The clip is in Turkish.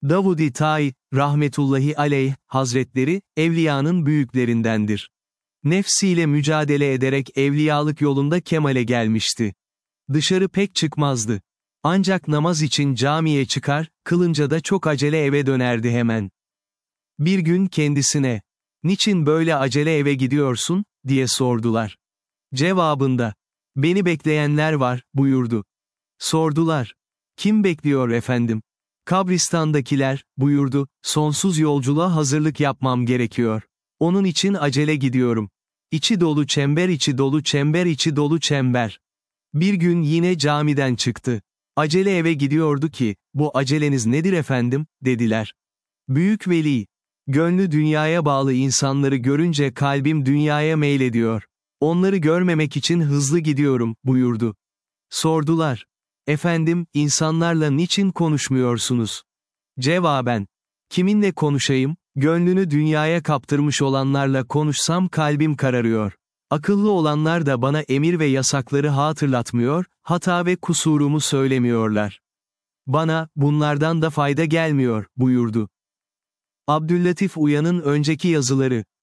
Davud-i Ta'i, rahmetullahi aleyh, hazretleri, evliyanın büyüklerindendir. Nefsiyle mücadele ederek evliyalık yolunda kemale gelmişti. Dışarı pek çıkmazdı. Ancak namaz için camiye çıkar, kılınca da çok acele eve dönerdi hemen. Bir gün kendisine, "Niçin böyle acele eve gidiyorsun?" diye sordular. Cevabında, "Beni bekleyenler var," buyurdu. Sordular, "Kim bekliyor efendim?" "Kabristandakiler," buyurdu, "sonsuz yolculuğa hazırlık yapmam gerekiyor. Onun için acele gidiyorum. İçi dolu çember, içi dolu çember, içi dolu çember." Bir gün yine camiden çıktı. Acele eve gidiyordu ki, "Bu aceleniz nedir efendim?" dediler. Büyük veli, "Gönlü dünyaya bağlı insanları görünce kalbim dünyaya meylediyor. Onları görmemek için hızlı gidiyorum," buyurdu. Sordular, "Efendim, insanlarla niçin konuşmuyorsunuz?" Cevaben, "Kiminle konuşayım, gönlünü dünyaya kaptırmış olanlarla konuşsam kalbim kararıyor. Akıllı olanlar da bana emir ve yasakları hatırlatmıyor, hata ve kusurumu söylemiyorlar. Bana, bunlardan da fayda gelmiyor," buyurdu. Abdüllatif Uyan'ın önceki yazıları